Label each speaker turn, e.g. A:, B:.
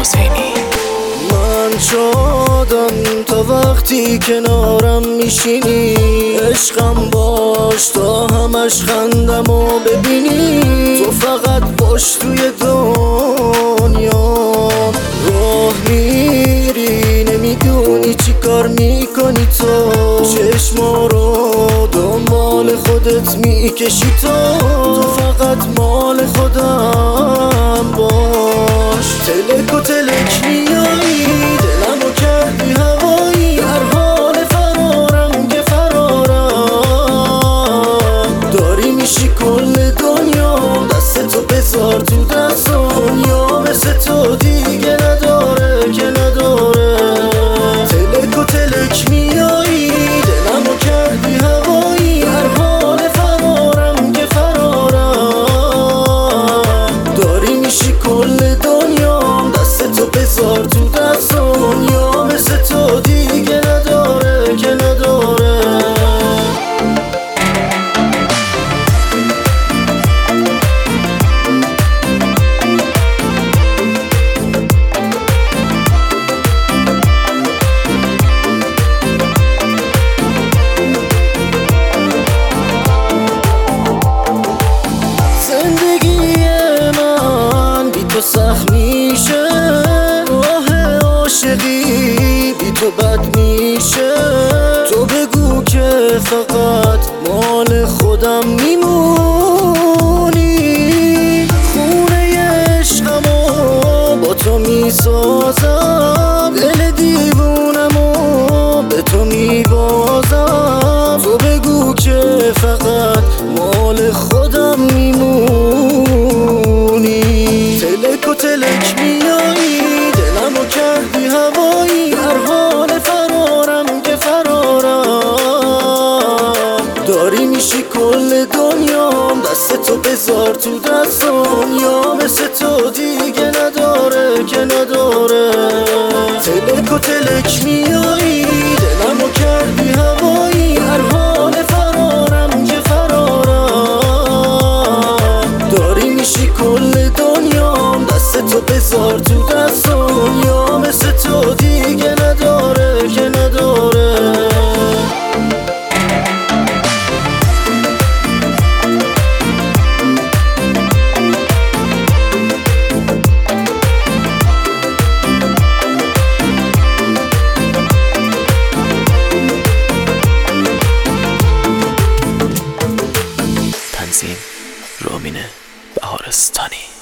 A: حسینی.
B: من شادم تا وقتی کنارم میشینی، عشقم باش تا همش خندمو ببینی. تو فقط باش توی دنیا راه میری، نمیدونی چی کار میکنی تو. چشما رو دنبال خودت میکشی تو فقط مال خودم باش. تلک و تلک میایی، دلمو کردی هوایی، هر حال فرارم که فرارم. داری میشی کل دنیا، دست تو بذار تو دست دنیا، مثل تو دیگه نداره که نداره. تلک و تلک میایی، دلمو کردی هوایی، هر حال فرارم که فرارم. داری میشی کل دنیا، دست تو بذار تو دست دنیا، مثل تو دیگه نداره که نداره. تو سخت میشه، راه عاشقی بی تو بد میشه. تو بگو که فقط مال خودم میمونی. خونه عشقمو با تو میسازم، دل دیوونمو به تو میبازم. تو بگو که فقط مال خودم میمونی. تلک و تلک میایی، دلمو کردی هوایی، هر حال فرارم که فرارم. داری میشی کل دنیا، دست تو بذار تو دست دنیا، مثل تو دیگه نداره که نداره. تلک و تلک میایی، دلمو کردی هوایی، هر حال فرارم که فرارم. داری میشی کل دنیا، دست تو بذار تو دست دنیا، مثل تو دیگه نداره که نداره.
A: تنظیم رامین بهارستانی.